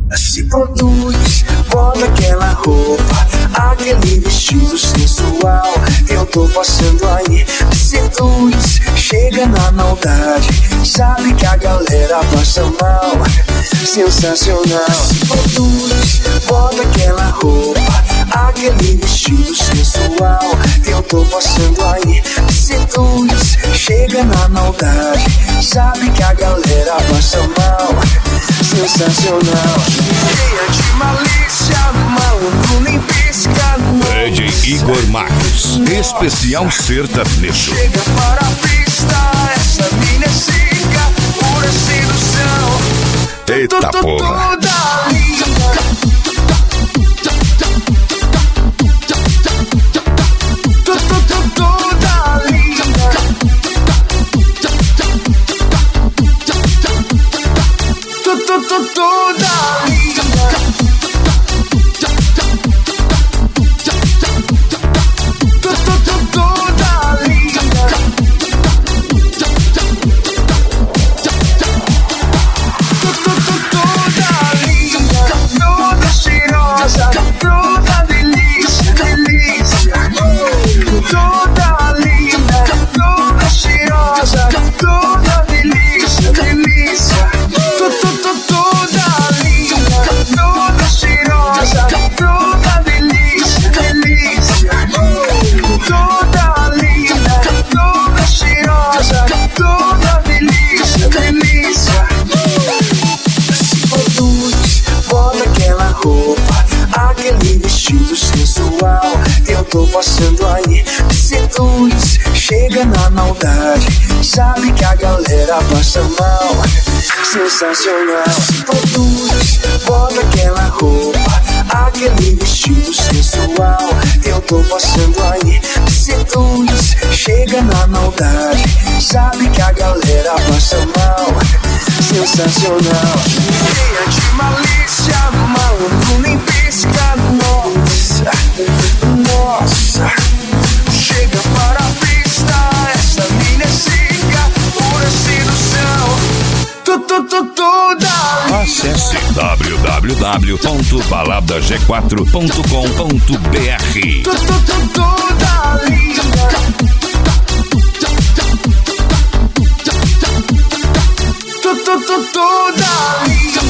Se produz, bota aquela roupa, aquele vestido sensual. Eu tô passando aí, seduz, chega na maldade. Sabe que a galera passa mal, sensacional. Se produz, bota aquela roupa, aquele vestido sensual. Eu tô passando aí, seduz, chega na maldade. Sabe que a galera passa mal, sensacional. Cheia de malícia, malandro nem pisca. DJ Igor Marques, especial sertanejo. Chega para a pista, essa mina é zica, pura sedução. Eita porra. Toda linda. Toda linda. Toda linda. Tô passando aí, seduz, chega na maldade. Sabe que a galera passa mal, sensacional. Se produz, bota aquela roupa, aquele vestido sensual. Eu tô passando aí, seduz, chega na maldade. Sabe que a galera passa mal, sensacional. Cheia de malícia, malandro nem pisca. Nossa, nossa, chega para a pista, essa mina é zica, pura sedução. Toda. Acesse www.baladag4.com.br. Toda linda. Toda linda.